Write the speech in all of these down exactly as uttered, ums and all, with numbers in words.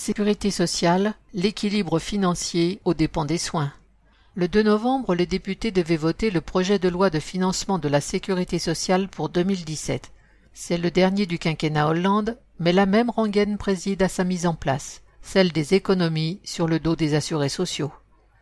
sécurité sociale, l'équilibre financier aux dépens des soins. Le deux novembre, les députés devaient voter le projet de loi de financement de la sécurité sociale pour deux mille dix-sept. C'est le dernier du quinquennat Hollande, mais la même rengaine préside à sa mise en place, celle des économies sur le dos des assurés sociaux.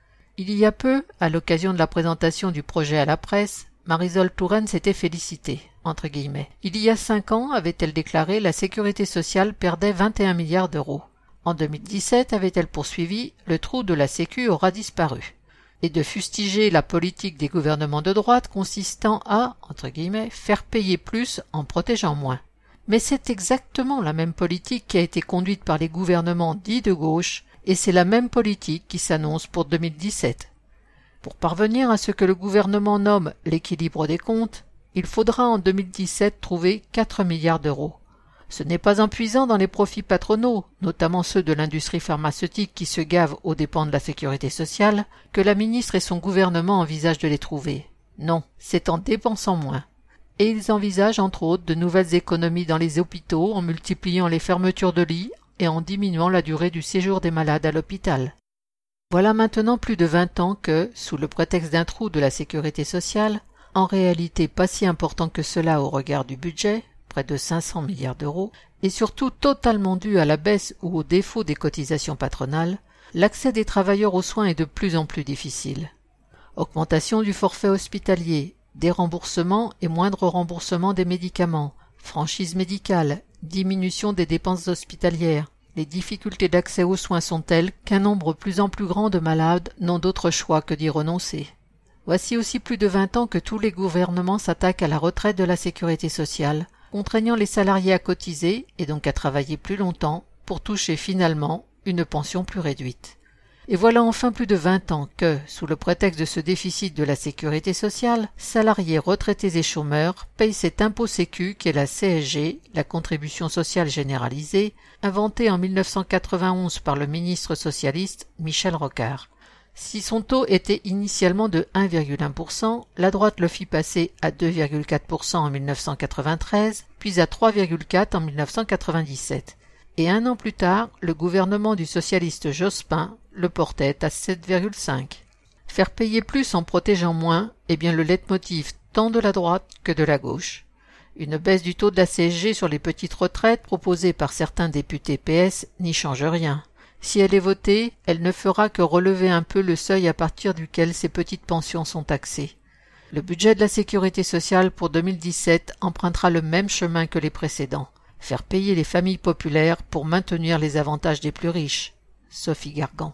Il y a peu, à l'occasion de la présentation du projet à la presse, Marisol Touraine s'était félicitée, entre guillemets. Il y a cinq ans, avait-elle déclaré, la sécurité sociale perdait vingt et un milliards d'euros. En deux mille dix-sept, avait-elle poursuivi, le trou de la Sécu aura disparu. Et de fustiger la politique des gouvernements de droite consistant à, entre guillemets, faire payer plus en protégeant moins. Mais c'est exactement la même politique qui a été conduite par les gouvernements dits de gauche, et c'est la même politique qui s'annonce pour deux mille dix-sept. Pour parvenir à ce que le gouvernement nomme l'équilibre des comptes, il faudra en deux mille dix-sept trouver quatre milliards d'euros. Ce n'est pas en puisant dans les profits patronaux, notamment ceux de l'industrie pharmaceutique qui se gavent aux dépens de la sécurité sociale, que la ministre et son gouvernement envisagent de les trouver. Non, c'est en dépensant moins. Et ils envisagent entre autres de nouvelles économies dans les hôpitaux en multipliant les fermetures de lits et en diminuant la durée du séjour des malades à l'hôpital. Voilà maintenant plus de vingt ans que, sous le prétexte d'un trou de la sécurité sociale, en réalité pas si important que cela au regard du budget, près de cinq cents milliards d'euros, et surtout totalement dû à la baisse ou au défaut des cotisations patronales, l'accès des travailleurs aux soins est de plus en plus difficile. Augmentation du forfait hospitalier, déremboursements et moindre remboursement des médicaments, franchise médicale, diminution des dépenses hospitalières. Les difficultés d'accès aux soins sont telles qu'un nombre plus en plus grand de malades n'ont d'autre choix que d'y renoncer. Voici aussi plus de vingt ans que tous les gouvernements s'attaquent à la retraite de la sécurité sociale, contraignant les salariés à cotiser et donc à travailler plus longtemps pour toucher finalement une pension plus réduite. Et voilà enfin plus de vingt ans que, sous le prétexte de ce déficit de la sécurité sociale, salariés, retraités et chômeurs payent cet impôt sécu qu'est la C S G, la contribution sociale généralisée, inventée en mille neuf cent quatre-vingt-onze par le ministre socialiste Michel Rocard. Si son taux était initialement de un virgule un pour cent, la droite le fit passer à deux virgule quatre pour cent en mille neuf cent quatre-vingt-treize, puis à trois virgule quatre pour cent en mille neuf cent quatre-vingt-dix-sept. Et un an plus tard, le gouvernement du socialiste Jospin le portait à sept virgule cinq. Faire payer plus en protégeant moins est bien le leitmotiv tant de la droite que de la gauche. Une baisse du taux de la C S G sur les petites retraites proposée par certains députés P S n'y change rien. Si elle est votée, elle ne fera que relever un peu le seuil à partir duquel ces petites pensions sont taxées. Le budget de la sécurité sociale pour deux mille dix-sept empruntera le même chemin que les précédents. Faire payer les familles populaires pour maintenir les avantages des plus riches. Sophie Gargan.